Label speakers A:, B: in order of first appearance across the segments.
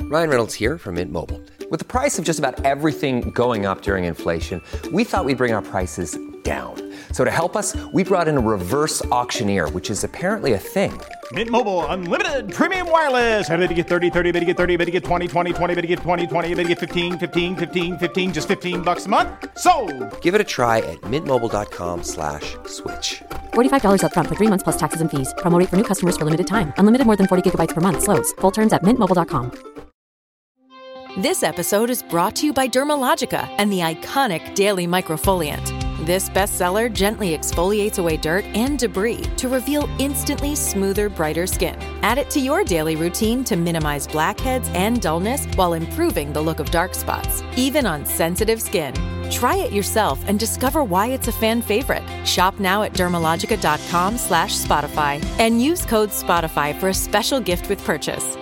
A: Ryan Reynolds here from Mint Mobile. With the price of just about everything going up during inflation, we thought we'd bring our prices down. So to help us, we brought in a reverse auctioneer, which is apparently a thing.
B: Mint Mobile Unlimited Premium Wireless. How to get 30, 30, bit to get 30, bit to get 20, 20, 20, bit to get 20, 20, bit to get 15, 15, 15, 15, just $15 a month? Sold!
A: Give it a try at mintmobile.com/switch.
C: $45 up front for 3 months plus taxes and fees. Promo rate for new customers for limited time. Unlimited more than 40 gigabytes per month. Slows full terms at mintmobile.com.
D: This episode is brought to you by Dermalogica and the iconic Daily Microfoliant. This bestseller gently exfoliates away dirt and debris to reveal instantly smoother, brighter skin. Add it to your daily routine to minimize blackheads and dullness while improving the look of dark spots, even on sensitive skin. Try it yourself and discover why it's a fan favorite. Shop now at dermalogica.com/Spotify and use code Spotify for a special gift with purchase.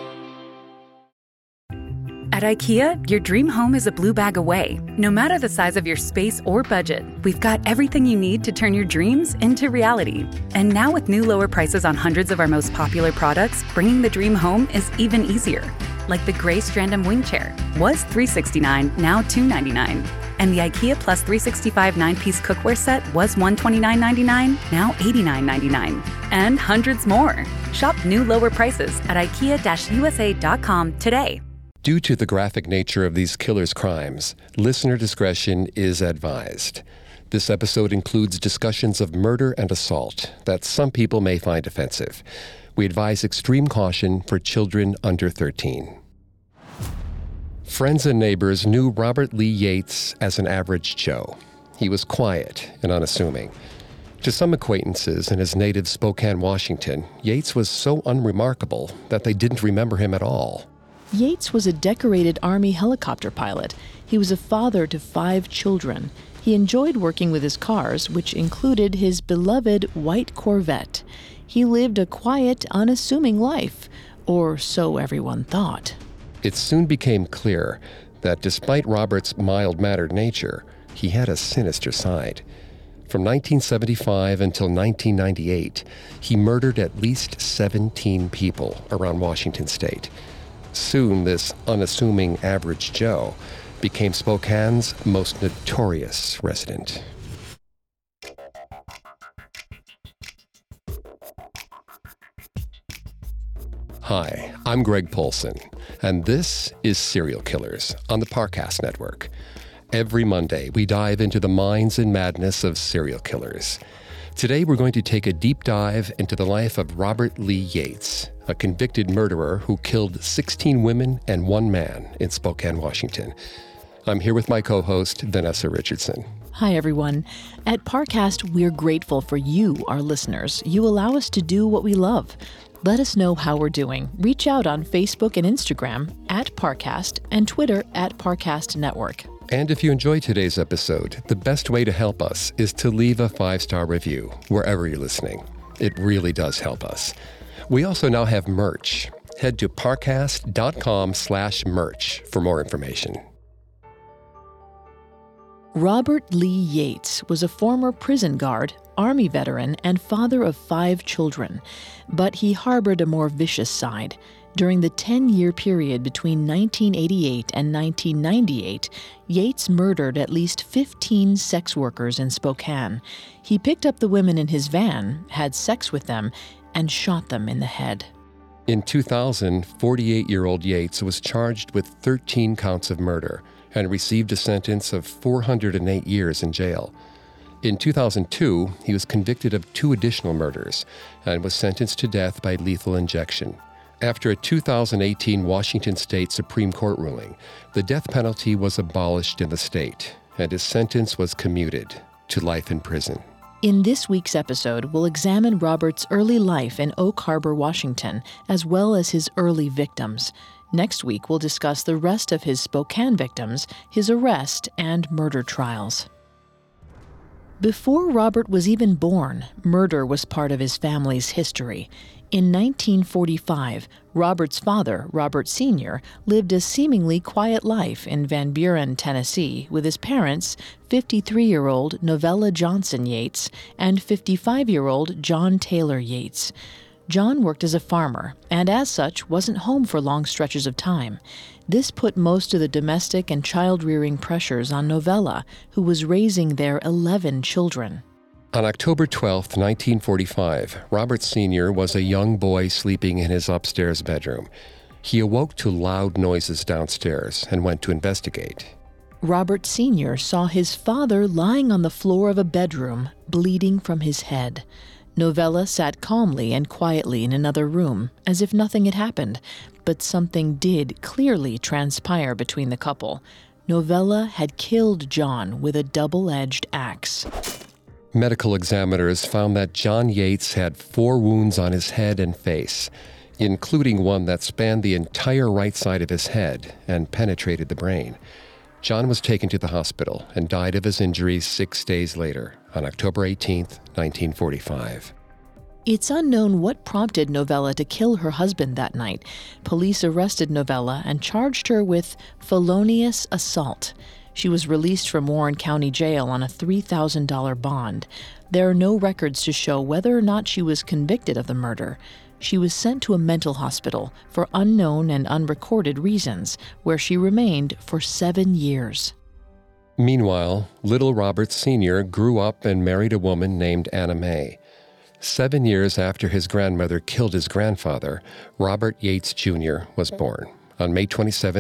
E: At IKEA, your dream home is a blue bag away. No matter the size of your space or budget, we've got everything you need to turn your dreams into reality. And now with new lower prices on hundreds of our most popular products, bringing the dream home is even easier. Like the gray Strandom wing chair. Was $369, now $299. And the IKEA Plus 365 9-piece cookware set was $129.99, now $89.99. And hundreds more. Shop new lower prices at IKEA-USA.com today.
F: Due to the graphic nature of these killers' crimes, listener discretion is advised. This episode includes discussions of murder and assault that some people may find offensive. We advise extreme caution for children under 13. Friends and neighbors knew Robert Lee Yates as an average Joe. He was quiet and unassuming. To some acquaintances in his native Spokane, Washington, Yates was so unremarkable that they didn't remember him at all.
G: Yates was a decorated Army helicopter pilot. He was a father to 5 children. He enjoyed working with his cars, which included his beloved white Corvette. He lived a quiet, unassuming life, or so everyone thought.
F: It soon became clear that despite Robert's mild-mannered nature, he had a sinister side. From 1975 until 1998, he murdered at least 17 people around Washington state. Soon, this unassuming average Joe became Spokane's most notorious resident. Hi, I'm Greg Polson, and this is Serial Killers on the Parcast Network. Every Monday, we dive into the minds and madness of serial killers. Today, we're going to take a deep dive into the life of Robert Lee Yates, a convicted murderer who killed 16 women and 1 man in Spokane, Washington. I'm here with my co-host, Vanessa Richardson.
G: Hi, everyone. At Parcast, we're grateful for you, our listeners. You allow us to do what we love. Let us know how we're doing. Reach out on Facebook and Instagram at Parcast and Twitter at Parcast Network.
F: And if you enjoyed today's episode, the best way to help us is to leave a 5-star review wherever you're listening. It really does help us. We also now have merch. Head to parcast.com/merch for more information.
G: Robert Lee Yates was a former prison guard, Army veteran, and father of 5 children. But he harbored a more vicious side. During the 10-year period between 1988 and 1998, Yates murdered at least 15 sex workers in Spokane. He picked up the women in his van, had sex with them, and shot them in the head.
F: In 2000, 48-year-old Yates was charged with 13 counts of murder and received a sentence of 408 years in jail. In 2002, he was convicted of 2 additional murders and was sentenced to death by lethal injection. After a 2018 Washington State Supreme Court ruling, the death penalty was abolished in the state, and his sentence was commuted to life in prison.
G: In this week's episode, we'll examine Robert's early life in Oak Harbor, Washington, as well as his early victims. Next week, we'll discuss the rest of his Spokane victims, his arrest, and murder trials. Before Robert was even born, murder was part of his family's history. In 1945, Robert's father, Robert Sr., lived a seemingly quiet life in Van Buren, Tennessee, with his parents, 53-year-old Novella Johnson Yates and 55-year-old John Taylor Yates. John worked as a farmer, and as such, wasn't home for long stretches of time. This put most of the domestic and child-rearing pressures on Novella, who was raising their 11 children.
F: On October 12, 1945, Robert Sr. was a young boy sleeping in his upstairs bedroom. He awoke to loud noises downstairs and went to investigate.
G: Robert Sr. saw his father lying on the floor of a bedroom, bleeding from his head. Novella sat calmly and quietly in another room, as if nothing had happened, but something did clearly transpire between the couple. Novella had killed John with a double-edged axe.
F: Medical examiners found that John Yates had 4 wounds on his head and face, including one that spanned the entire right side of his head and penetrated the brain. John was taken to the hospital and died of his injuries 6 days later, on October 18, 1945.
G: It's unknown what prompted Novella to kill her husband that night. Police arrested Novella and charged her with felonious assault. She was released from Warren County Jail on a $3,000 bond. There are no records to show whether or not she was convicted of the murder. She was sent to a mental hospital for unknown and unrecorded reasons, where she remained for 7 years.
F: Meanwhile, little Robert Sr. grew up and married a woman named Anna Mae. 7 years after his grandmother killed his grandfather, Robert Yates Jr. was born on May 27,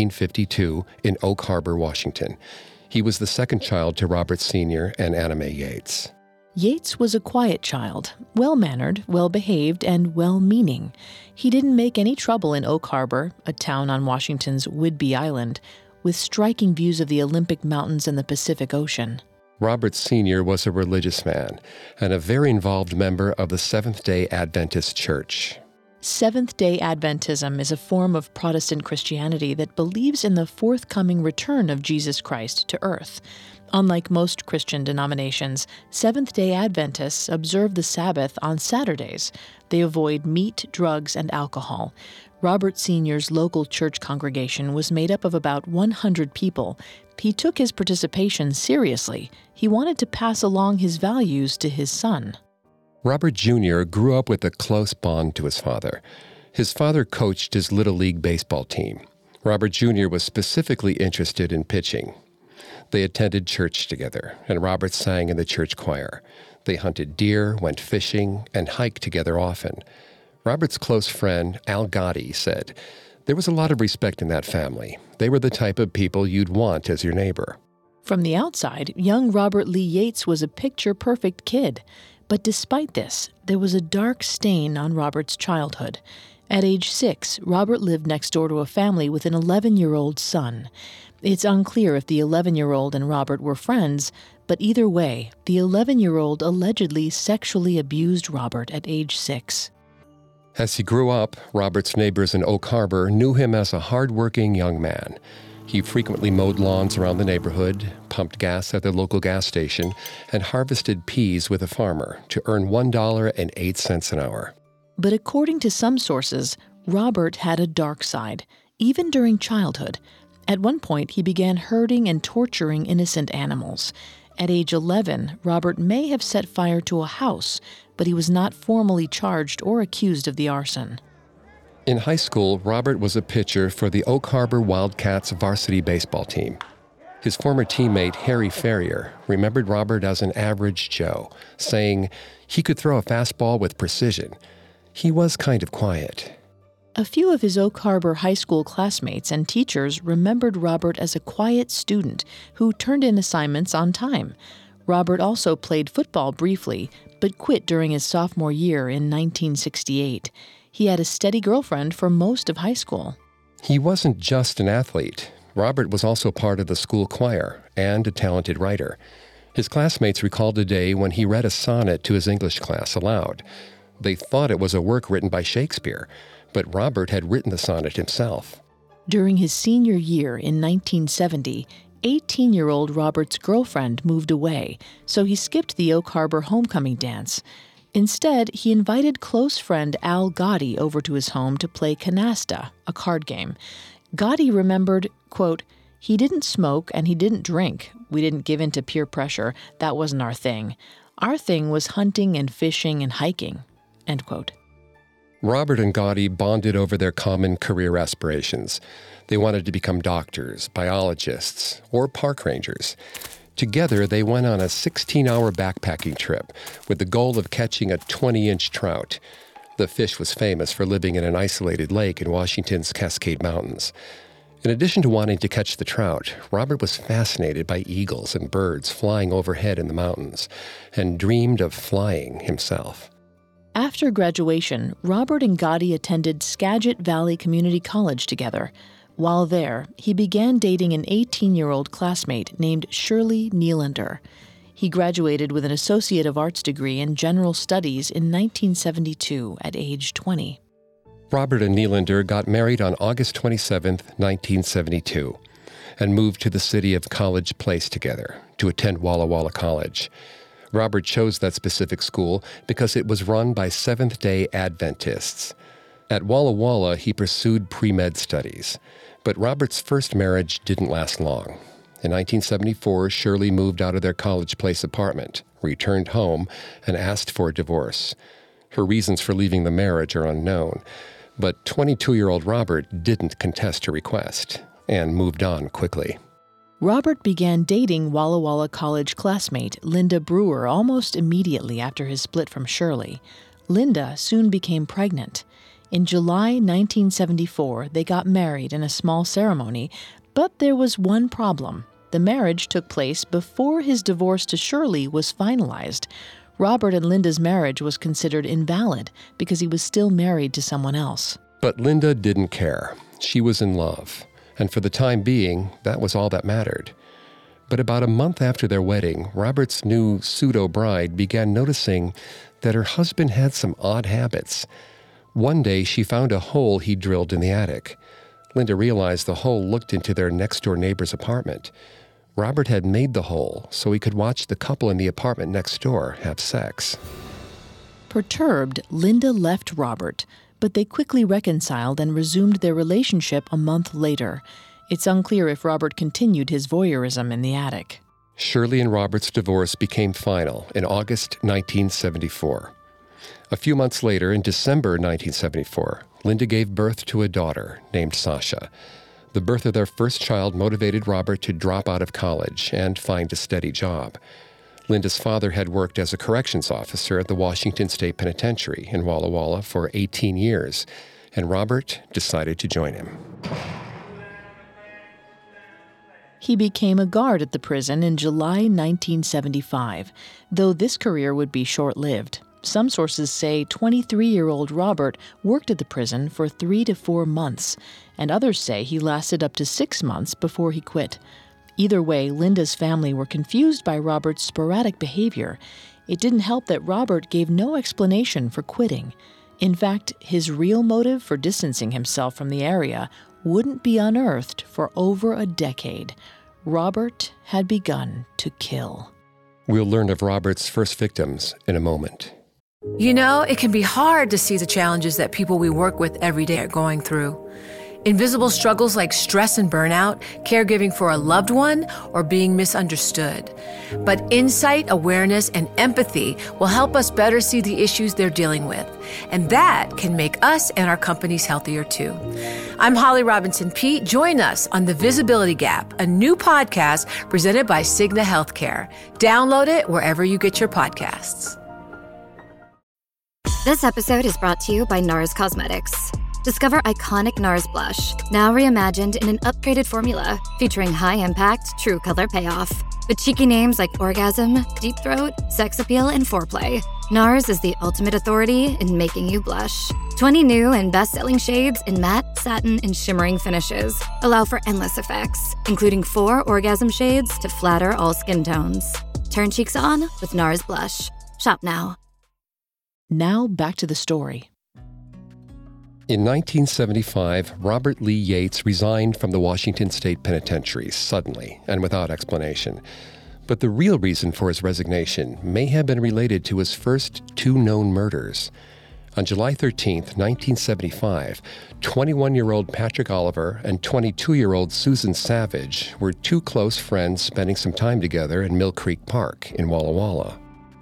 F: 1952, in Oak Harbor, Washington. He was the second child to Robert Sr. and Anna Mae Yates.
G: Yates was a quiet child, well-mannered, well-behaved, and well-meaning. He didn't make any trouble in Oak Harbor, a town on Washington's Whidbey Island, with striking views of the Olympic Mountains and the Pacific Ocean.
F: Robert Sr. was a religious man and a very involved member of the Seventh-day Adventist Church.
G: Seventh-day Adventism is a form of Protestant Christianity that believes in the forthcoming return of Jesus Christ to earth. Unlike most Christian denominations, Seventh-day Adventists observe the Sabbath on Saturdays. They avoid meat, drugs, and alcohol. Robert Sr.'s local church congregation was made up of about 100 people. He took his participation seriously. He wanted to pass along his values to his son.
F: Robert Jr. grew up with a close bond to his father. His father coached his Little League baseball team. Robert Jr. was specifically interested in pitching. They attended church together, and Robert sang in the church choir. They hunted deer, went fishing, and hiked together often. Robert's close friend, Al Gotti, said, "There was a lot of respect in that family. They were the type of people you'd want as your neighbor."
G: From the outside, young Robert Lee Yates was a picture-perfect kid. But despite this, there was a dark stain on Robert's childhood. At age 6, Robert lived next door to a family with an 11-year-old son. It's unclear if the 11-year-old and Robert were friends, but either way, the 11-year-old allegedly sexually abused Robert at age 6.
F: As he grew up, Robert's neighbors in Oak Harbor knew him as a hard-working young man. He frequently mowed lawns around the neighborhood, pumped gas at the local gas station, and harvested peas with a farmer to earn $1.08 an hour.
G: But according to some sources, Robert had a dark side, even during childhood. At one point, he began hurting and torturing innocent animals. At age 11, Robert may have set fire to a house, but he was not formally charged or accused of the arson.
F: In high school, Robert was a pitcher for the Oak Harbor Wildcats varsity baseball team. His former teammate, Harry Ferrier, remembered Robert as an average Joe, saying he could throw a fastball with precision. He was kind of quiet.
G: A few of his Oak Harbor high school classmates and teachers remembered Robert as a quiet student who turned in assignments on time. Robert also played football briefly, but quit during his sophomore year in 1968. He had a steady girlfriend for most of high school.
F: He wasn't just an athlete. Robert was also part of the school choir and a talented writer. His classmates recalled a day when he read a sonnet to his English class aloud. They thought it was a work written by Shakespeare, but Robert had written the sonnet himself.
G: During his senior year in 1970, 18-year-old Robert's girlfriend moved away, so he skipped the Oak Harbor homecoming dance. Instead, he invited close friend Al Gotti over to his home to play canasta, a card game. Gotti remembered, quote, "He didn't smoke and he didn't drink. We didn't give in to peer pressure. That wasn't our thing. Our thing was hunting and fishing and hiking," end quote.
F: Robert and Gotti bonded over their common career aspirations. They wanted to become doctors, biologists, or park rangers. Together, they went on a 16-hour backpacking trip with the goal of catching a 20-inch trout. The fish was famous for living in an isolated lake in Washington's Cascade Mountains. In addition to wanting to catch the trout, Robert was fascinated by eagles and birds flying overhead in the mountains and dreamed of flying himself.
G: After graduation, Robert and Gotti attended Skagit Valley Community College together. While there, he began dating an 18-year-old classmate named Shirley Nylander. He graduated with an Associate of Arts degree in General Studies in 1972 at age 20.
F: Robert and Nylander got married on August 27, 1972, and moved to the city of College Place together to attend Walla Walla College. Robert chose that specific school because it was run by Seventh-day Adventists. At Walla Walla, he pursued pre-med studies, but Robert's first marriage didn't last long. In 1974, Shirley moved out of their College Place apartment, returned home, and asked for a divorce. Her reasons for leaving the marriage are unknown, but 22-year-old Robert didn't contest her request and moved on quickly.
G: Robert began dating Walla Walla College classmate Linda Brewer almost immediately after his split from Shirley. Linda soon became pregnant. In July 1974, they got married in a small ceremony, but there was one problem. The marriage took place before his divorce to Shirley was finalized. Robert and Linda's marriage was considered invalid because he was still married to someone else.
F: But Linda didn't care. She was in love. And for the time being, that was all that mattered. But about a month after their wedding, Robert's new pseudo-bride began noticing that her husband had some odd habits. One day, she found a hole he drilled in the attic. Linda realized the hole looked into their next-door neighbor's apartment. Robert had made the hole so he could watch the couple in the apartment next door have sex.
G: Perturbed, Linda left Robert, but they quickly reconciled and resumed their relationship a month later. It's unclear if Robert continued his voyeurism in the attic.
F: Shirley and Robert's divorce became final in August 1974. A few months later, in December 1974, Linda gave birth to a daughter named Sasha. The birth of their first child motivated Robert to drop out of college and find a steady job. Linda's father had worked as a corrections officer at the Washington State Penitentiary in Walla Walla for 18 years, and Robert decided to join him.
G: He became a guard at the prison in July 1975, though this career would be short-lived. Some sources say 23-year-old Robert worked at the prison for 3 to 4 months, and others say he lasted up to 6 months before he quit. Either way, Linda's family were confused by Robert's sporadic behavior. It didn't help that Robert gave no explanation for quitting. In fact, his real motive for distancing himself from the area wouldn't be unearthed for over a decade. Robert had begun to kill.
F: We'll learn of Robert's first victims in a moment.
H: You know, it can be hard to see the challenges that people we work with every day are going through. Invisible struggles like stress and burnout, caregiving for a loved one, or being misunderstood. But insight, awareness, and empathy will help us better see the issues they're dealing with. And that can make us and our companies healthier too. I'm Holly Robinson Peete. Join us on The Visibility Gap, a new podcast presented by Cigna Healthcare. Download it wherever you get your podcasts.
I: This episode is brought to you by NARS Cosmetics. Discover iconic NARS blush, now reimagined in an upgraded formula featuring high-impact, true color payoff. With cheeky names like Orgasm, Deep Throat, Sex Appeal, and Foreplay, NARS is the ultimate authority in making you blush. 20 new and best-selling shades in matte, satin, and shimmering finishes allow for endless effects, including 4 orgasm shades to flatter all skin tones. Turn cheeks on with NARS blush. Shop now.
G: Now back to the story.
F: In 1975, Robert Lee Yates resigned from the Washington State Penitentiary suddenly and without explanation. But the real reason for his resignation may have been related to his first 2 known murders. On July 13, 1975, 21-year-old Patrick Oliver and 22-year-old Susan Savage were 2 close friends spending some time together in Mill Creek Park in Walla Walla.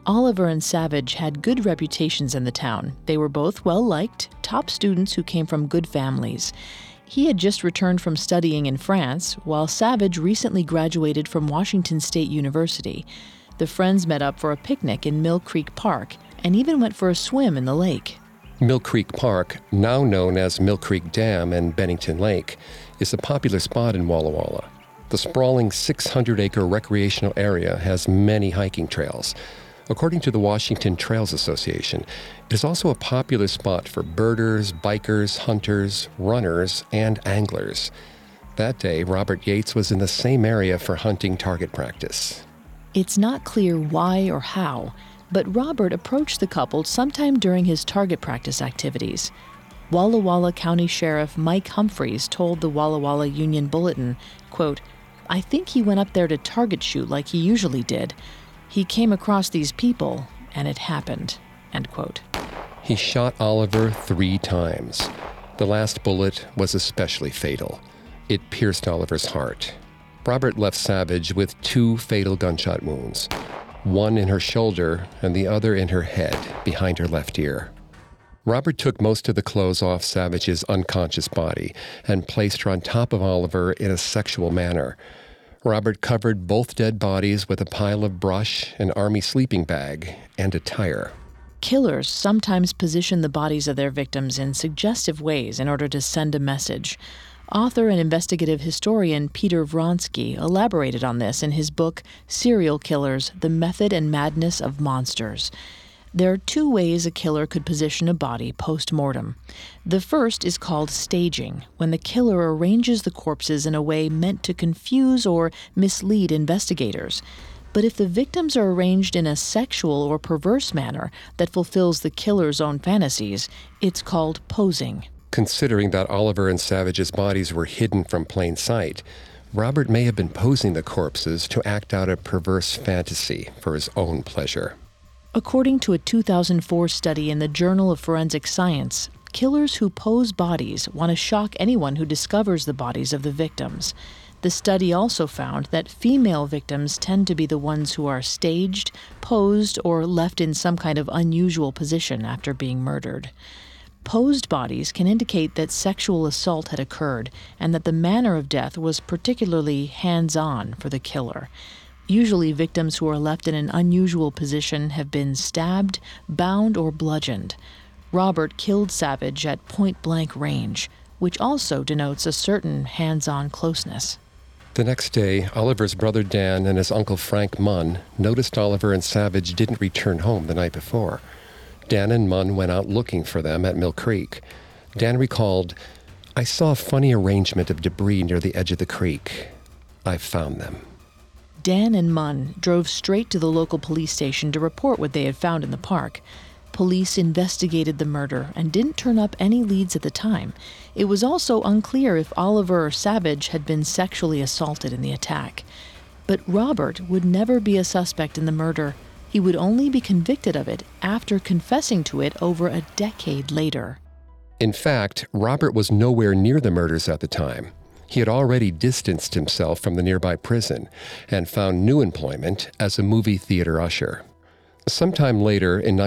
G: Oliver and Savage had good reputations in the town. They were both well-liked, top students who came from good families. He had just returned from studying in France, while Savage recently graduated from Washington State University. The friends met up for a picnic in Mill Creek Park and even went for a swim in the lake.
F: Mill Creek Park, now known as Mill Creek Dam and Bennington Lake, is a popular spot in Walla Walla. The sprawling 600-acre recreational area has many hiking trails. According to the Washington Trails Association, it is also a popular spot for birders, bikers, hunters, runners, and anglers. That day, Robert Yates was in the same area for hunting target practice.
G: It's not clear why or how, but Robert approached the couple sometime during his target practice activities. Walla Walla County Sheriff Mike Humphreys told the Walla Walla Union Bulletin, quote, "I think he went up there to target shoot like he usually did. He came across these people, and it happened," end quote.
F: He shot Oliver 3 times. The last bullet was especially fatal. It pierced Oliver's heart. Robert left Savage with 2 fatal gunshot wounds, one in her shoulder and the other in her head, behind her left ear. Robert took most of the clothes off Savage's unconscious body and placed her on top of Oliver in a sexual manner. Robert covered both dead bodies with a pile of brush, an army sleeping bag, and a tire.
G: Killers sometimes position the bodies of their victims in suggestive ways in order to send a message. Author and investigative historian Peter Vronsky elaborated on this in his book, Serial Killers: The Method and Madness of Monsters. There are 2 ways a killer could position a body post-mortem. The first is called staging, when the killer arranges the corpses in a way meant to confuse or mislead investigators. But if the victims are arranged in a sexual or perverse manner that fulfills the killer's own fantasies, it's called posing.
F: Considering that Oliver and Savage's bodies were hidden from plain sight, Robert may have been posing the corpses to act out a perverse fantasy for his own pleasure.
G: According to a 2004 study in the Journal of Forensic Science, killers who pose bodies want to shock anyone who discovers the bodies of the victims. The study also found that female victims tend to be the ones who are staged, posed, or left in some kind of unusual position after being murdered. Posed bodies can indicate that sexual assault had occurred and that the manner of death was particularly hands-on for the killer. Usually, victims who are left in an unusual position have been stabbed, bound, or bludgeoned. Robert killed Savage at point-blank range, which also denotes a certain hands-on closeness.
F: The next day, Oliver's brother Dan and his uncle Frank Munn noticed Oliver and Savage didn't return home the night before. Dan and Munn went out looking for them at Mill Creek. Dan recalled, "I saw a funny arrangement of debris near the edge of the creek. I found them."
G: Dan and Munn drove straight to the local police station to report what they had found in the park. Police investigated the murder and didn't turn up any leads at the time. It was also unclear if Oliver or Savage had been sexually assaulted in the attack. But Robert would never be a suspect in the murder. He would only be convicted of it after confessing to it over a decade later.
F: In fact, Robert was nowhere near the murders at the time. He had already distanced himself from the nearby prison and found new employment as a movie theater usher. Sometime later, in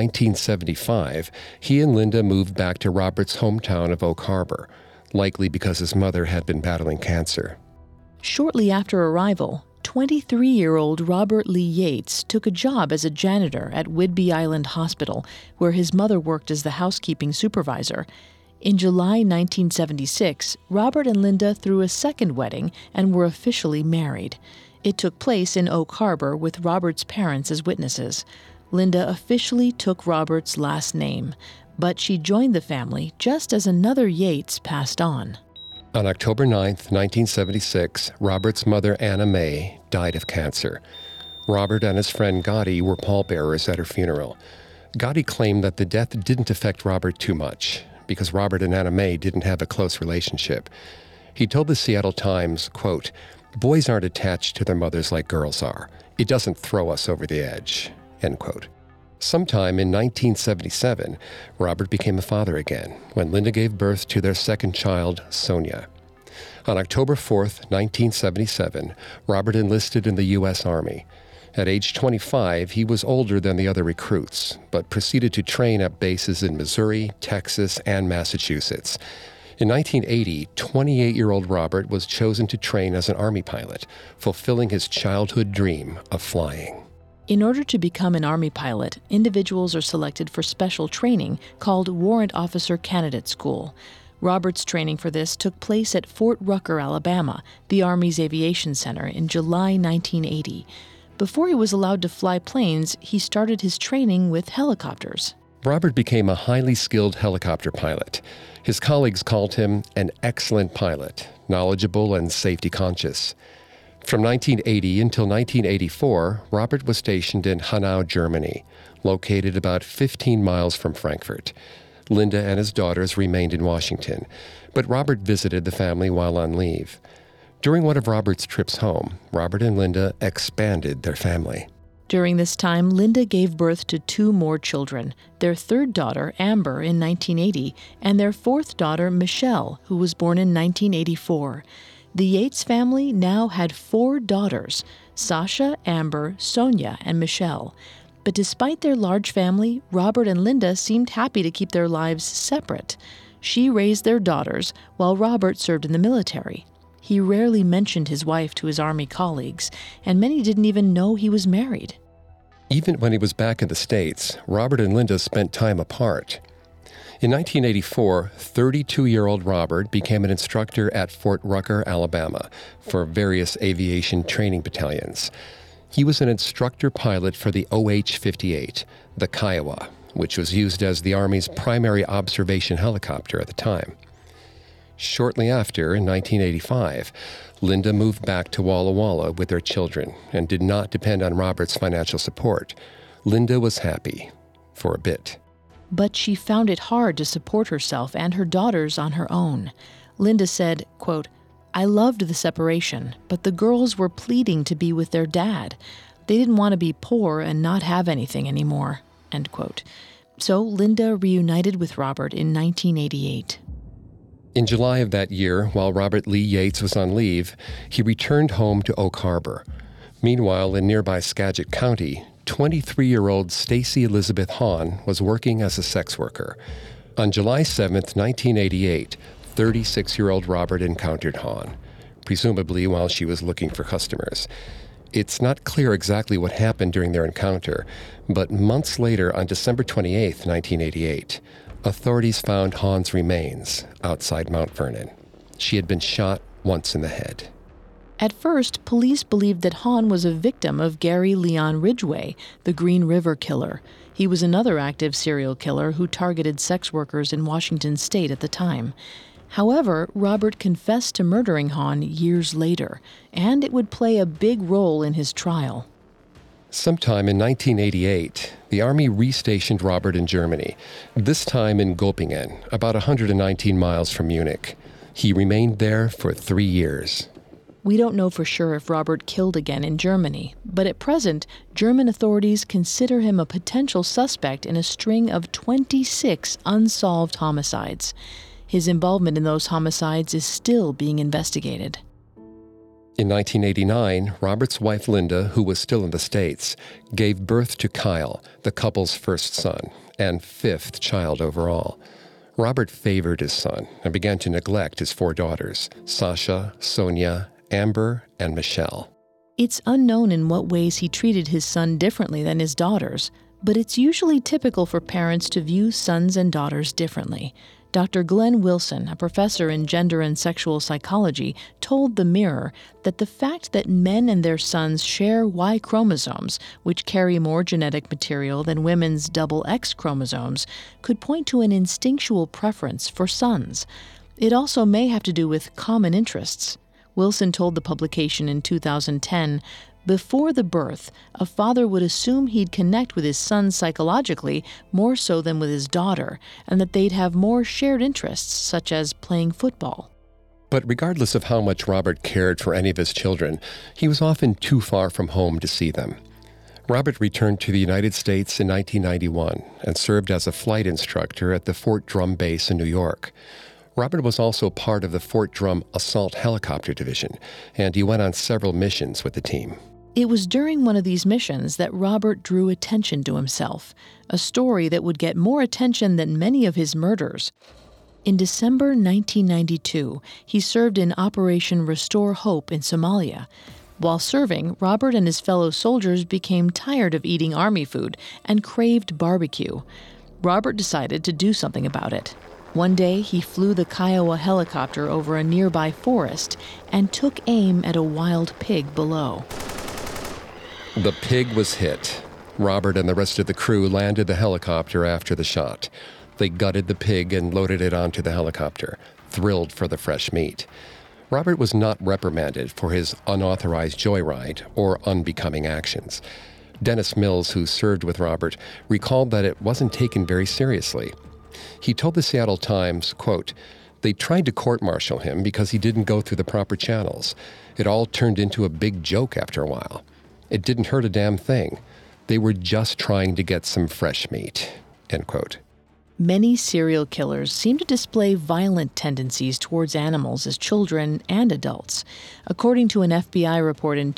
F: 1975, he and Linda moved back to Robert's hometown of Oak Harbor, likely because his mother had been battling cancer.
G: Shortly after arrival, 23-year-old Robert Lee Yates took a job as a janitor at Whidbey Island Hospital, where his mother worked as the housekeeping supervisor. In July 1976, Robert and Linda threw a second wedding and were officially married. It took place in Oak Harbor with Robert's parents as witnesses. Linda officially took Robert's last name, but she joined the family just as another Yates passed on.
F: On October 9, 1976, Robert's mother, Anna Mae, died of cancer. Robert and his friend Gotti were pallbearers at her funeral. Gotti claimed that the death didn't affect Robert too much, because Robert and Anna Mae didn't have a close relationship. He told the Seattle Times, quote, "Boys aren't attached to their mothers like girls are. It doesn't throw us over the edge," end quote. Sometime in 1977, Robert became a father again when Linda gave birth to their second child, Sonia. On October 4, 1977, Robert enlisted in the U.S. Army. At age 25, he was older than the other recruits, but proceeded to train at bases in Missouri, Texas, and Massachusetts. In 1980, 28-year-old Robert was chosen to train as an Army pilot, fulfilling his childhood dream of flying.
G: In order to become an Army pilot, individuals are selected for special training called Warrant Officer Candidate School. Robert's training for this took place at Fort Rucker, Alabama, the Army's aviation center, in July 1980. Before he was allowed to fly planes, he started his training with helicopters.
F: Robert became a highly skilled helicopter pilot. His colleagues called him an excellent pilot, knowledgeable and safety conscious. From 1980 until 1984, Robert was stationed in Hanau, Germany, located about 15 miles from Frankfurt. Linda and his daughters remained in Washington, but Robert visited the family while on leave. During one of Robert's trips home, Robert and Linda expanded their family.
G: During this time, Linda gave birth to 2 more children, their third daughter, Amber, in 1980, and their fourth daughter, Michelle, who was born in 1984. The Yates family now had 4 daughters, Sasha, Amber, Sonia, and Michelle. But despite their large family, Robert and Linda seemed happy to keep their lives separate. She raised their daughters, while Robert served in the military. He rarely mentioned his wife to his Army colleagues, and many didn't even know he was married.
F: Even when he was back in the States, Robert and Linda spent time apart. In 1984, 32-year-old Robert became an instructor at Fort Rucker, Alabama, for various aviation training battalions. He was an instructor pilot for the OH-58, the Kiowa, which was used as the Army's primary observation helicopter at the time. Shortly after, in 1985, Linda moved back to Walla Walla with their children and did not depend on Robert's financial support. Linda was happy, for a bit.
G: But she found it hard to support herself and her daughters on her own. Linda said, quote, "I loved the separation, but the girls were pleading to be with their dad. They didn't want to be poor and not have anything anymore," end quote. So Linda reunited with Robert in 1988.
F: In July of that year, while Robert Lee Yates was on leave, he returned home to Oak Harbor. Meanwhile, in nearby Skagit County, 23-year-old Stacy Elizabeth Hahn was working as a sex worker. On July 7, 1988, 36-year-old Robert encountered Hahn, presumably while she was looking for customers. It's not clear exactly what happened during their encounter, but months later, on December 28, 1988, authorities found Hahn's remains outside Mount Vernon. She had been shot once in the head.
G: At first, police believed that Hahn was a victim of Gary Leon Ridgway, the Green River Killer. He was another active serial killer who targeted sex workers in Washington state at the time. However, Robert confessed to murdering Hahn years later, and it would play a big role in his trial.
F: Sometime in 1988, the Army restationed Robert in Germany, this time in Gulpingen, about 119 miles from Munich. He remained there for 3 years.
G: We don't know for sure if Robert killed again in Germany, but at present, German authorities consider him a potential suspect in a string of 26 unsolved homicides. His involvement in those homicides is still being investigated.
F: In 1989, Robert's wife Linda, who was still in the States, gave birth to Kyle, the couple's first son, and 5th child overall. Robert favored his son and began to neglect his 4 daughters, Sasha, Sonia, Amber, and Michelle.
G: It's unknown in what ways he treated his son differently than his daughters, but it's usually typical for parents to view sons and daughters differently. Dr. Glenn Wilson, a professor in gender and sexual psychology, told The Mirror that the fact that men and their sons share Y chromosomes, which carry more genetic material than women's double X chromosomes, could point to an instinctual preference for sons. It also may have to do with common interests. Wilson told the publication in 2010, "Before the birth, a father would assume he'd connect with his son psychologically more so than with his daughter, and that they'd have more shared interests, such as playing football."
F: But regardless of how much Robert cared for any of his children, he was often too far from home to see them. Robert returned to the United States in 1991 and served as a flight instructor at the Fort Drum base in New York. Robert was also part of the Fort Drum Assault Helicopter Division, and he went on several missions with the team.
G: It was during one of these missions that Robert drew attention to himself, a story that would get more attention than many of his murders. In December 1992, he served in Operation Restore Hope in Somalia. While serving, Robert and his fellow soldiers became tired of eating Army food and craved barbecue. Robert decided to do something about it. One day, he flew the Kiowa helicopter over a nearby forest and took aim at a wild pig below.
F: The pig was hit. Robert and the rest of the crew landed the helicopter after the shot. They gutted the pig and loaded it onto the helicopter, thrilled for the fresh meat. Robert was not reprimanded for his unauthorized joyride or unbecoming actions. Dennis Mills, who served with Robert, recalled that it wasn't taken very seriously. He told the Seattle Times, quote, "They tried to court-martial him because he didn't go through the proper channels. It all turned into a big joke after a while. It didn't hurt a damn thing. They were just trying to get some fresh meat," end quote.
G: Many serial killers seem to display violent tendencies towards animals as children and adults. According to an FBI report in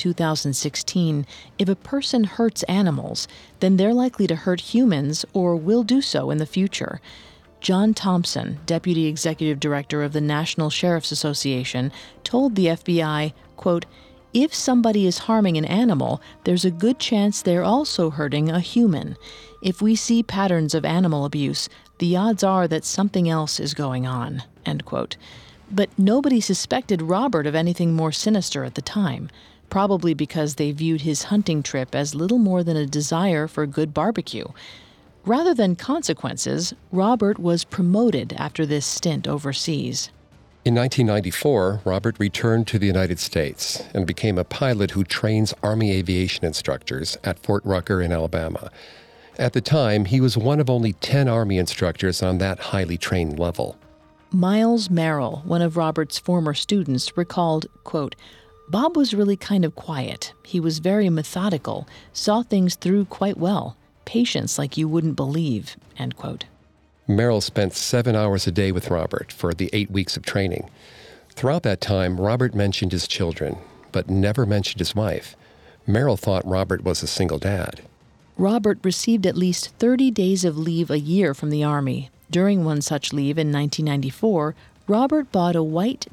G: 2016, if a person hurts animals, then they're likely to hurt humans or will do so in the future. John Thompson, Deputy Executive Director of the National Sheriff's Association, told the FBI, quote, "If somebody is harming an animal, there's a good chance they're also hurting a human. If we see patterns of animal abuse, the odds are that something else is going on," end quote. But nobody suspected Robert of anything more sinister at the time, probably because they viewed his hunting trip as little more than a desire for good barbecue. Rather than consequences, Robert was promoted after this stint overseas.
F: In 1994, Robert returned to the United States and became a pilot who trains Army aviation instructors at Fort Rucker in Alabama. At the time, he was one of only 10 Army instructors on that highly trained level.
G: Miles Merrill, one of Robert's former students, recalled, quote, "Bob was really kind of quiet. He was very methodical, saw things through quite well. Patience like you wouldn't believe," end quote.
F: Merrill spent 7 hours a day with Robert for the 8 weeks of training. Throughout that time, Robert mentioned his children, but never mentioned his wife. Merrill thought Robert was a single dad.
G: Robert received at least 30 days of leave a year from the Army. During one such leave in 1994, Robert bought a white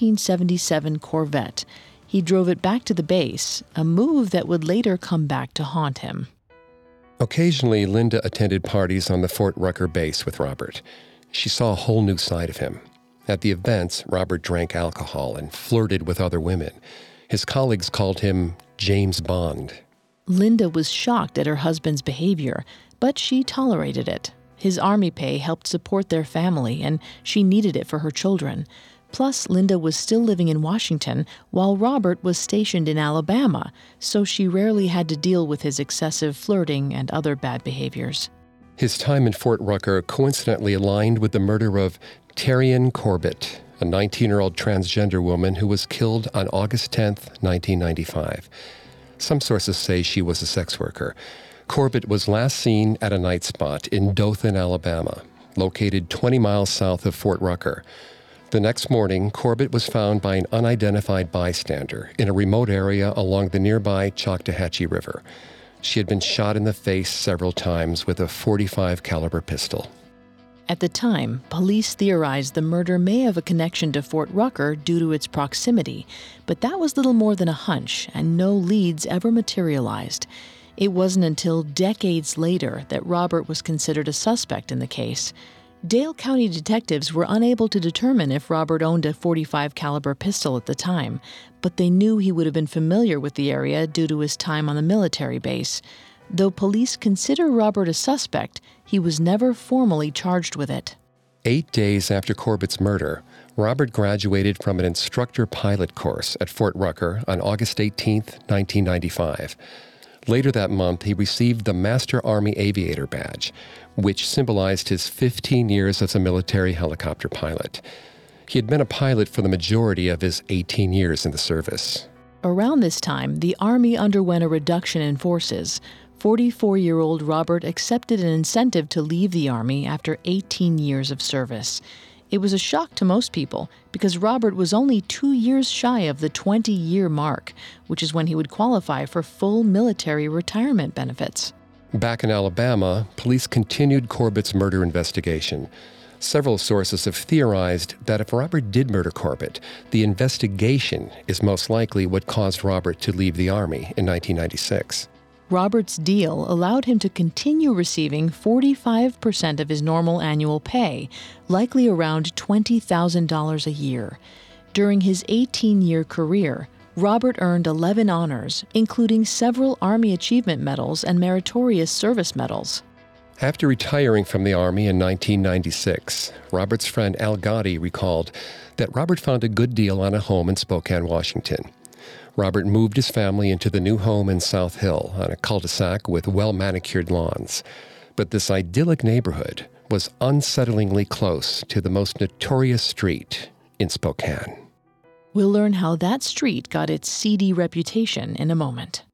G: 1977 Corvette. He drove it back to the base, a move that would later come back to haunt him.
F: Occasionally, Linda attended parties on the Fort Rucker base with Robert. She saw a whole new side of him. At the events, Robert drank alcohol and flirted with other women. His colleagues called him James Bond.
G: Linda was shocked at her husband's behavior, but she tolerated it. His Army pay helped support their family, and she needed it for her children. Plus, Linda was still living in Washington, while Robert was stationed in Alabama, so she rarely had to deal with his excessive flirting and other bad behaviors.
F: His time in Fort Rucker coincidentally aligned with the murder of Terrian Corbett, a 19-year-old transgender woman who was killed on August 10, 1995. Some sources say she was a sex worker. Corbett was last seen at a night spot in Dothan, Alabama, located 20 miles south of Fort Rucker. The next morning, Corbett was found by an unidentified bystander in a remote area along the nearby Choctawhatchee River. She had been shot in the face several times with a .45 caliber pistol.
G: At the time, police theorized the murder may have a connection to Fort Rucker due to its proximity, but that was little more than a hunch, and no leads ever materialized. It wasn't until decades later that Robert was considered a suspect in the case. Dale County detectives were unable to determine if Robert owned a .45 caliber pistol at the time, but they knew he would have been familiar with the area due to his time on the military base. Though police consider Robert a suspect, he was never formally charged with it.
F: 8 days after Corbett's murder, Robert graduated from an instructor pilot course at Fort Rucker on August 18, 1995. Later that month, he received the Master Army Aviator Badge, which symbolized his 15 years as a military helicopter pilot. He had been a pilot for the majority of his 18 years in the service.
G: Around this time, the Army underwent a reduction in forces. 44-year-old Robert accepted an incentive to leave the Army after 18 years of service. It was a shock to most people because Robert was only 2 years shy of the 20-year mark, which is when he would qualify for full military retirement benefits.
F: Back in Alabama, police continued Corbett's murder investigation. Several sources have theorized that if Robert did murder Corbett, the investigation is most likely what caused Robert to leave the Army in 1996.
G: Robert's deal allowed him to continue receiving 45% of his normal annual pay, likely around $20,000 a year. During his 18-year career, Robert earned 11 honors, including several Army Achievement Medals and Meritorious Service Medals.
F: After retiring from the Army in 1996, Robert's friend Al Gotti recalled that Robert found a good deal on a home in Spokane, Washington. Robert moved his family into the new home in South Hill on a cul-de-sac with well-manicured lawns. But this idyllic neighborhood was unsettlingly close to the most notorious street in Spokane.
G: We'll learn how that street got its seedy reputation in a moment.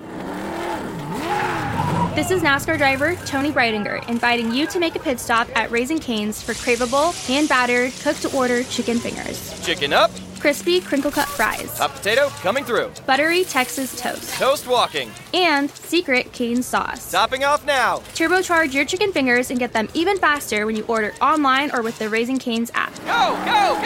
J: This is NASCAR driver Tony Breidinger inviting you to make a pit stop at Raising Cane's for craveable, hand-battered, cooked-to-order chicken fingers.
K: Chicken up.
J: Crispy, crinkle-cut fries.
K: Hot potato coming through.
J: Buttery Texas toast.
K: Toast walking.
J: And secret cane sauce.
K: Topping off now.
J: Turbocharge your chicken fingers and get them even faster when you order online or with the Raising Cane's app.
K: Go, go,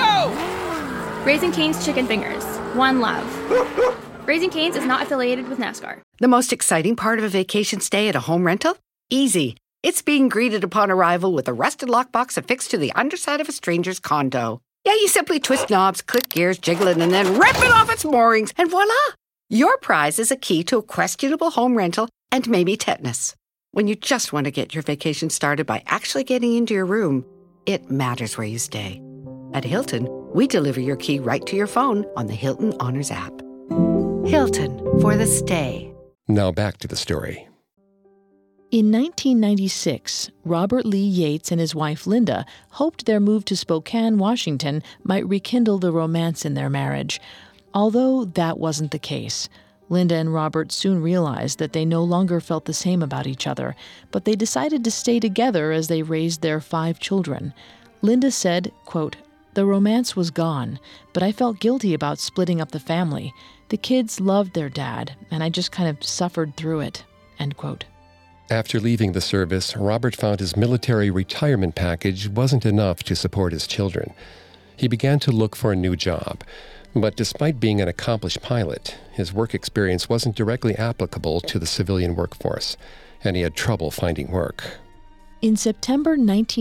K: go!
J: Raising Cane's Chicken Fingers. One love. Raising Cane's is not affiliated with NASCAR.
L: The most exciting part of a vacation stay at a home rental? Easy. It's being greeted upon arrival with a rusted lockbox affixed to the underside of a stranger's condo. Yeah, you simply twist knobs, click gears, jiggle it, and then rip it off its moorings, and voila! Your prize is a key to a questionable home rental and maybe tetanus. When you just want to get your vacation started by actually getting into your room, it matters where you stay. At Hilton, we deliver your key right to your phone on the Hilton Honors app. Hilton for the stay.
F: Now back to the story.
G: In 1996, Robert Lee Yates and his wife Linda hoped their move to Spokane, Washington might rekindle the romance in their marriage. Although that wasn't the case. Linda and Robert soon realized that they no longer felt the same about each other, but they decided to stay together as they raised their 5 children. Linda said, quote, "The romance was gone, but I felt guilty about splitting up the family. The kids loved their dad, and I just kind of suffered through it," end quote.
F: After leaving the service, Robert found his military retirement package wasn't enough to support his children. He began to look for a new job. But despite being an accomplished pilot, his work experience wasn't directly applicable to the civilian workforce, and he had trouble finding work.
G: In September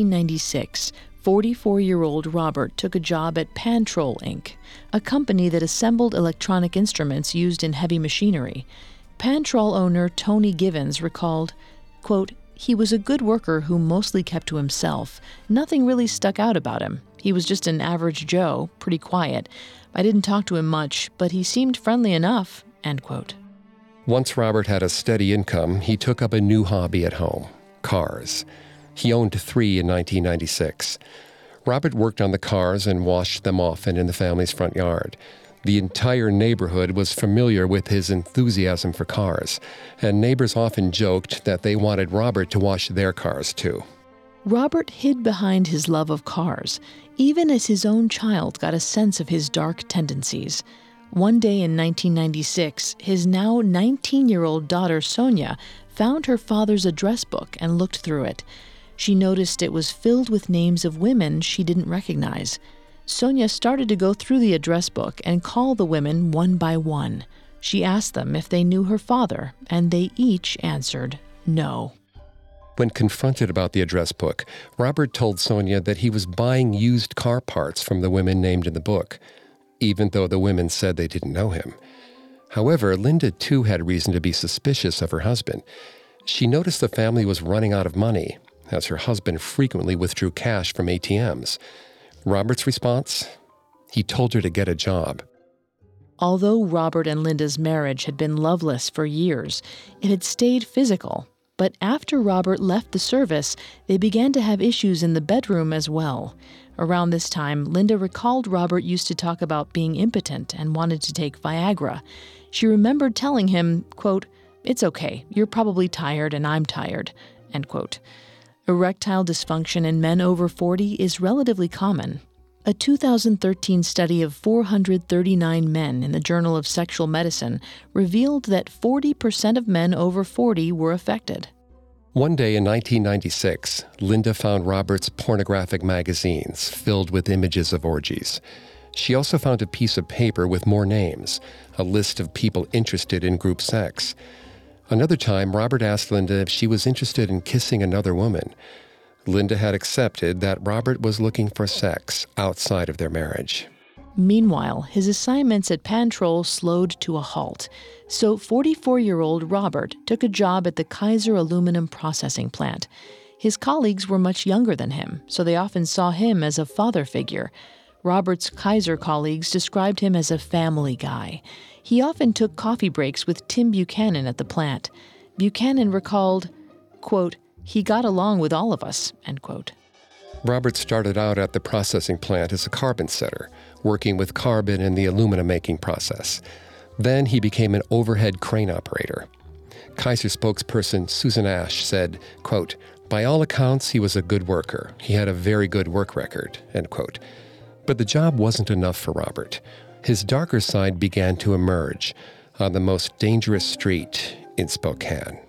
G: 1996, 44-year-old Robert took a job at Pantrol Inc., a company that assembled electronic instruments used in heavy machinery. Pantrol owner Tony Givens recalled, quote, "He was a good worker who mostly kept to himself. Nothing really stuck out about him. He was just an average Joe, pretty quiet. I didn't talk to him much, but he seemed friendly enough," end quote.
F: Once Robert had a steady income, he took up a new hobby at home, cars. He owned 3 in 1996. Robert worked on the cars and washed them often in the family's front yard. The entire neighborhood was familiar with his enthusiasm for cars, and neighbors often joked that they wanted Robert to wash their cars too.
G: Robert hid behind his love of cars, even as his own child got a sense of his dark tendencies. One day in 1996, his now 19-year-old daughter Sonia found her father's address book and looked through it. She noticed it was filled with names of women she didn't recognize. Sonia started to go through the address book and call the women one by one. She asked them if they knew her father, and they each answered no.
F: When confronted about the address book, Robert told Sonia that he was buying used car parts from the women named in the book, even though the women said they didn't know him. However, Linda too had reason to be suspicious of her husband. She noticed the family was running out of money, as her husband frequently withdrew cash from ATMs. Robert's response? He told her to get a job.
G: Although Robert and Linda's marriage had been loveless for years, it had stayed physical. But after Robert left the service, they began to have issues in the bedroom as well. Around this time, Linda recalled Robert used to talk about being impotent and wanted to take Viagra. She remembered telling him, quote, "It's okay, you're probably tired and I'm tired," end quote. Erectile dysfunction in men over 40 is relatively common. A 2013 study of 439 men in the Journal of Sexual Medicine revealed that 40% of men over 40 were affected.
F: One day in 1996, Linda found Robert's pornographic magazines filled with images of orgies. She also found a piece of paper with more names, a list of people interested in group sex. Another time, Robert asked Linda if she was interested in kissing another woman. Linda had accepted that Robert was looking for sex outside of their marriage.
G: Meanwhile, his assignments at Pantrol slowed to a halt. So 44-year-old Robert took a job at the Kaiser aluminum processing plant. His colleagues were much younger than him, so they often saw him as a father figure. Robert's Kaiser colleagues described him as a family guy. He often took coffee breaks with Tim Buchanan at the plant. Buchanan recalled, quote, "He got along with all of us," end quote.
F: Robert started out at the processing plant as a carbon setter, working with carbon in the aluminum making process. Then he became an overhead crane operator. Kaiser spokesperson Susan Ash said, quote, "By all accounts, he was a good worker. He had a very good work record," end quote. But the job wasn't enough for Robert. His darker side began to emerge on the most dangerous street in Spokane.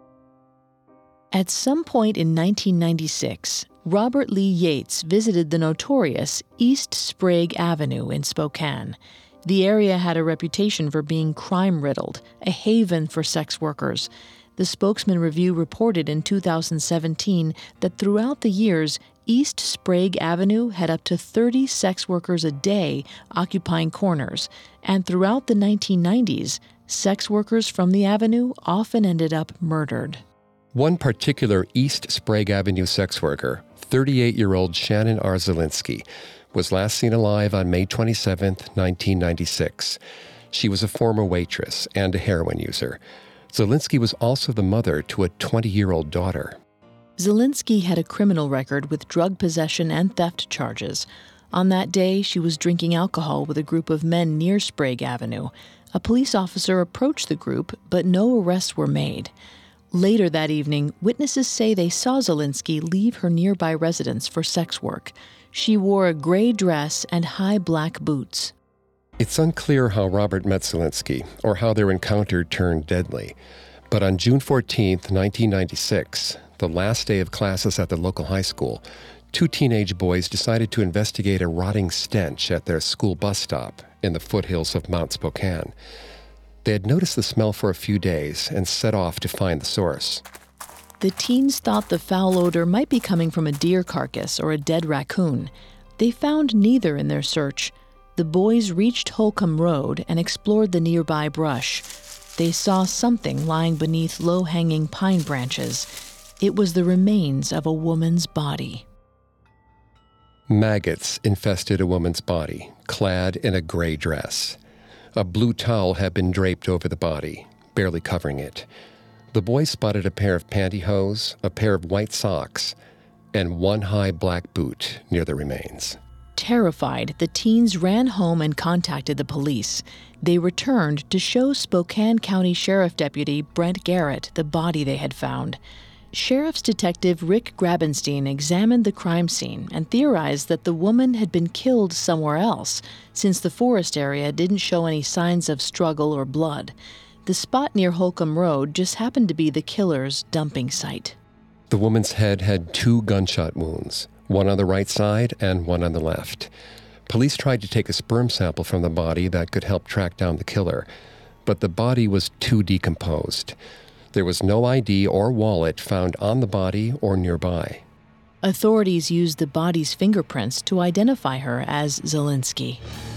G: At some point in 1996, Robert Lee Yates visited the notorious East Sprague Avenue in Spokane. The area had a reputation for being crime-riddled, a haven for sex workers. The Spokesman Review reported in 2017 that throughout the years, East Sprague Avenue had up to 30 sex workers a day occupying corners, and throughout the 1990s, sex workers from the avenue often ended up murdered.
F: One particular East Sprague Avenue sex worker, 38-year-old Shannon R. Zielinski, was last seen alive on May 27, 1996. She was a former waitress and a heroin user. Zielinski was also the mother to a 20-year-old daughter.
G: Zielinski had a criminal record with drug possession and theft charges. On that day, she was drinking alcohol with a group of men near Sprague Avenue. A police officer approached the group, but no arrests were made. Later that evening, witnesses say they saw Zielinski leave her nearby residence for sex work. She wore a gray dress and high black boots.
F: It's unclear how Robert met Zielinski or how their encounter turned deadly. But on June 14, 1996, the last day of classes at the local high school, two teenage boys decided to investigate a rotting stench at their school bus stop in the foothills of Mount Spokane. They had noticed the smell for a few days and set off to find the source.
G: The teens thought the foul odor might be coming from a deer carcass or a dead raccoon. They found neither in their search. The boys reached Holcomb Road and explored the nearby brush. They saw something lying beneath low-hanging pine branches. It was the remains of a woman's body.
F: Maggots infested a woman's body, clad in a gray dress. A blue towel had been draped over the body, barely covering it. The boys spotted a pair of pantyhose, a pair of white socks, and one high black boot near the remains.
G: Terrified, the teens ran home and contacted the police. They returned to show Spokane County Sheriff Deputy Brent Garrett the body they had found. Sheriff's Detective Rick Grabenstein examined the crime scene and theorized that the woman had been killed somewhere else, since the forest area didn't show any signs of struggle or blood. The spot near Holcomb Road just happened to be the killer's dumping site.
F: The woman's head had 2 gunshot wounds, one on the right side and one on the left. Police tried to take a sperm sample from the body that could help track down the killer, but the body was too decomposed. There was no ID or wallet found on the body or nearby.
G: Authorities used the body's fingerprints to identify her as Zielinski.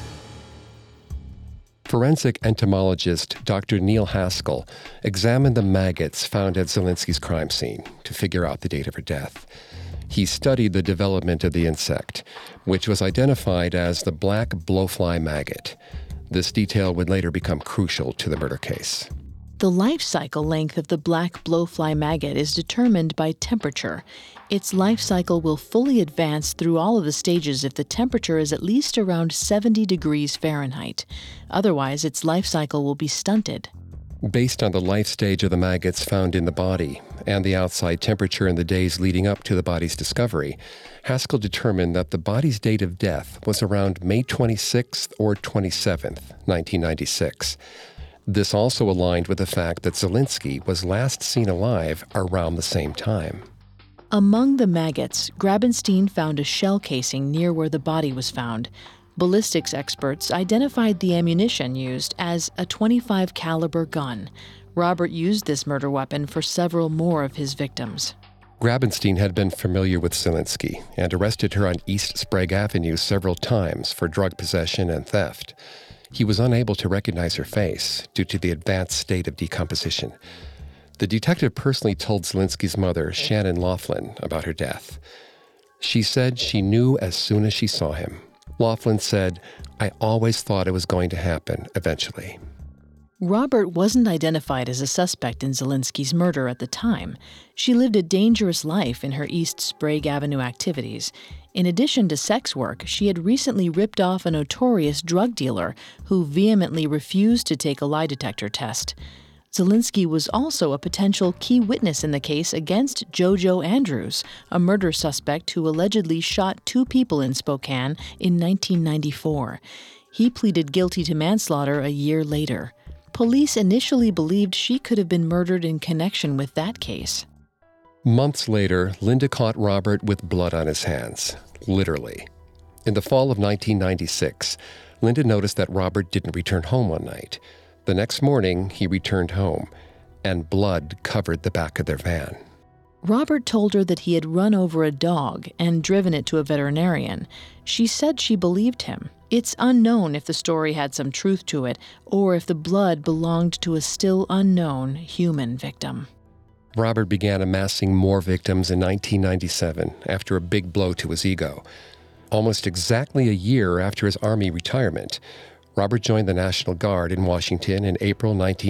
F: Forensic entomologist Dr. Neil Haskell examined the maggots found at Zielinski's crime scene to figure out the date of her death. He studied the development of the insect, which was identified as the black blowfly maggot. This detail would later become crucial to the murder case.
G: The life cycle length of the black blowfly maggot is determined by temperature. Its life cycle will fully advance through all of the stages if the temperature is at least around 70 degrees Fahrenheit. Otherwise, its life cycle will be stunted.
F: Based on the life stage of the maggots found in the body and the outside temperature in the days leading up to the body's discovery, Haskell determined that the body's date of death was around May 26th or 27th, 1996. This also aligned with the fact that Zelinsky was last seen alive around the same time.
G: Among the maggots, Grabenstein found a shell casing near where the body was found. Ballistics experts identified the ammunition used as a .25 caliber gun. Robert used this murder weapon for several more of his victims.
F: Grabenstein had been familiar with Zelinsky and arrested her on East Sprague Avenue several times for drug possession and theft. He was unable to recognize her face due to the advanced state of decomposition. The detective personally told Zelinsky's mother, Shannon Laughlin, about her death. She said she knew as soon as she saw him. Laughlin said, "I always thought it was going to happen eventually."
G: Robert wasn't identified as a suspect in Zelinsky's murder at the time. She lived a dangerous life in her East Sprague Avenue activities. In addition to sex work, she had recently ripped off a notorious drug dealer who vehemently refused to take a lie detector test. Zelinsky was also a potential key witness in the case against Jojo Andrews, a murder suspect who allegedly shot 2 people in Spokane in 1994. He pleaded guilty to manslaughter a year later. Police initially believed she could have been murdered in connection with that case.
F: Months later, Linda caught Robert with blood on his hands, literally. In the fall of 1996, Linda noticed that Robert didn't return home one night. The next morning, he returned home, and blood covered the back of their van.
G: Robert told her that he had run over a dog and driven it to a veterinarian. She said she believed him. It's unknown if the story had some truth to it or if the blood belonged to a still unknown human victim.
F: Robert began amassing more victims in 1997 after a big blow to his ego. Almost exactly a year after his Army retirement, Robert joined the National Guard in Washington in April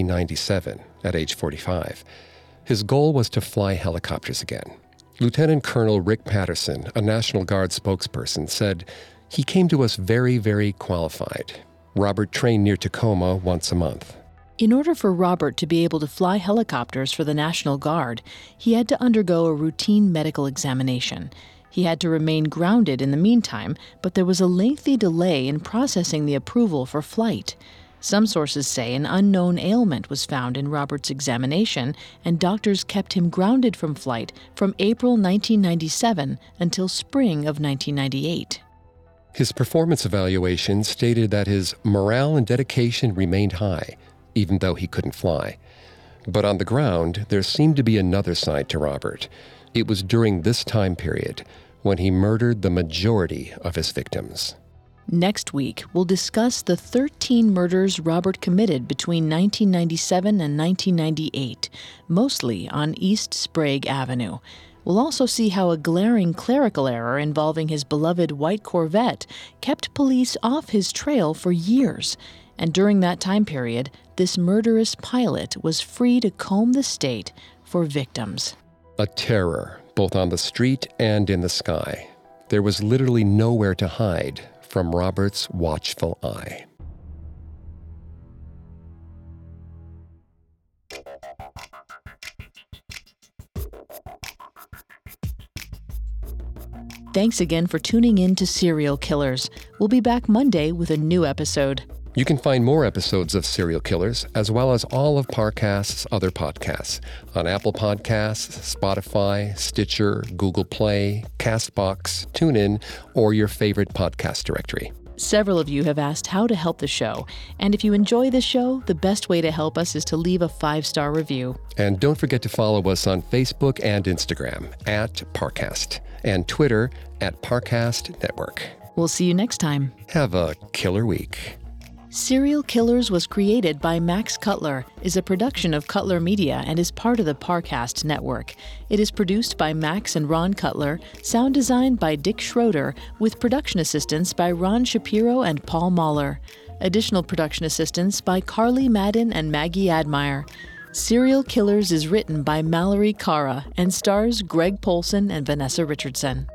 F: 1997 at age 45. His goal was to fly helicopters again. Lieutenant Colonel Rick Patterson, a National Guard spokesperson, said, "He came to us very, very qualified. Robert trained near Tacoma once a month."
G: In order for Robert to be able to fly helicopters for the National Guard, he had to undergo a routine medical examination. He had to remain grounded in the meantime, but there was a lengthy delay in processing the approval for flight. Some sources say an unknown ailment was found in Robert's examination, and doctors kept him grounded from flight from April 1997 until spring of 1998.
F: His performance evaluation stated that his morale and dedication remained high, even though he couldn't fly. But on the ground, there seemed to be another side to Robert. It was during this time period when he murdered the majority of his victims.
G: Next week, we'll discuss the 13 murders Robert committed between 1997 and 1998, mostly on East Sprague Avenue. We'll also see how a glaring clerical error involving his beloved white Corvette kept police off his trail for years. And during that time period, this murderous pilot was free to comb the state for victims.
F: A terror, both on the street and in the sky. There was literally nowhere to hide from Robert's watchful eye.
G: Thanks again for tuning in to Serial Killers. We'll be back Monday with a new episode.
F: You can find more episodes of Serial Killers, as well as all of Parcast's other podcasts, on Apple Podcasts, Spotify, Stitcher, Google Play, CastBox, TuneIn, or your favorite podcast directory.
G: Several of you have asked how to help the show, and if you enjoy the show, the best way to help us is to leave a 5-star review.
F: And don't forget to follow us on Facebook and Instagram at Parcast, and Twitter at Parcast Network.
G: We'll see you next time.
F: Have a killer week.
G: Serial Killers was created by Max Cutler, is a production of Cutler Media, and is part of the Parcast network. It is produced by Max and Ron Cutler, sound designed by Dick Schroeder, with production assistance by Ron Shapiro and Paul Mahler. Additional production assistance by Carly Madden and Maggie Admire. Serial Killers is written by Mallory Cara and stars Greg Polson and Vanessa Richardson.